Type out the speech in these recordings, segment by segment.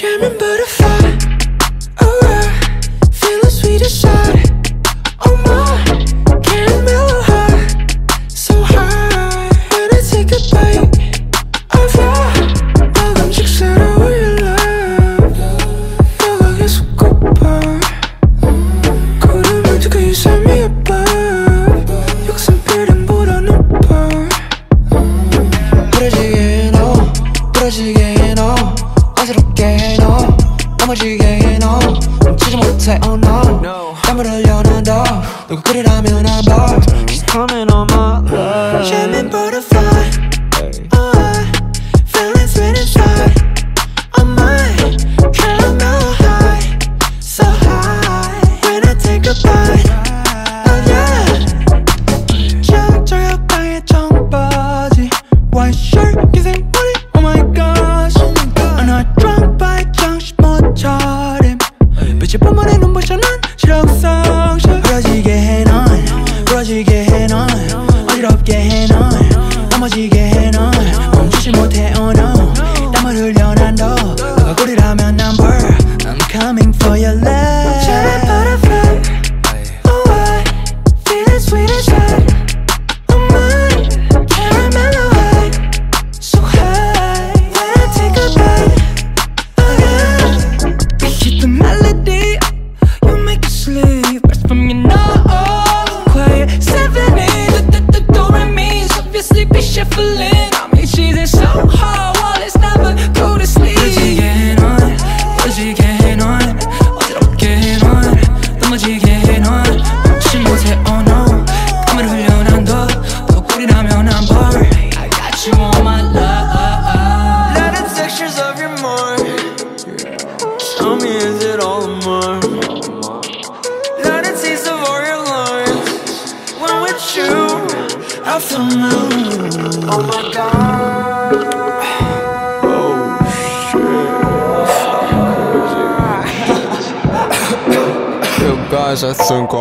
Jamming butterfly, alright. Feeling sweet inside. Oh my, caramel high, so high. When I take a bite of your 먹음직스러운 your love. 너가 계속 고파. 구름을 두고 you set me above. 욕심비름보다 높아. 부러지게 해 너, 부러지게 해 너. 어지럽게 해 너, 넘어지게 해 너. 멈추지 못해 oh no. 땀을 흘려 난 더 누구 끓이라면 난 bar. She's coming on my love. Jamming butterfly, oh, feeling sweet inside. Oh my, caramel high, so high. When I take a bite, oh yeah. 저녁방의 청바지, white shirt, kissing body, oh my gosh. I'm not drunk by 정신 못 차림. 빛이 뿜어내 눈부셔 난 실룩성실. 부러지게 해 넌, 부러지게 해 넌. 어지럽게 해 넌, 넘어지게 해 넌. 멈추지 못해 oh no. 땀을 흘려 난 더 너가 꿀이라면 난 bird. I'm coming for your love. Jamming butterfly, oh I feeling sweet inside. Oh my, caramel high, so high. When I take a bite, oh yeah. You hit the melody, you make it sleep. Burst from your nose, quiet 7-8. Do re mi, so obviously be shuffling. I mean she's in so hard, well it's never go to sleep. 부러지게 해 넌, 부러지게 해 넌. 어지럽게 해 넌, 넘어지게 해 넌. 멈추지 못해 oh no. 땀을 흘려 난 더 꿀이라면 난 bar. I got you on my love. Let the textures of your mind. Tell me, is it all of mine? Let the taste of all your lines. When with you, I feel new. Oh my God. Yo guys, I think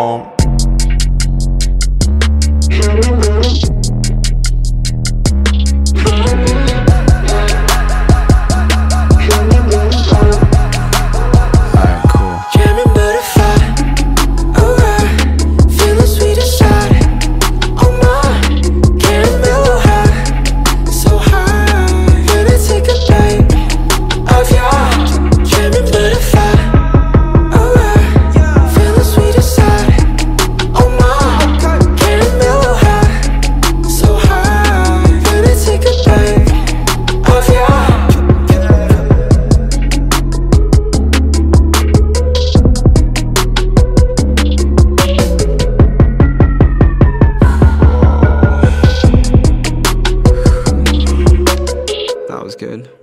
alright, cool. Jamming butterfly, alright. Feeling sweet inside. Oh my, caramel high, so high. When I take a bite of your jamming butterfly, alright. Feeling sweet inside. Oh my, caramel high, so high. When I take a bite of your. That was good.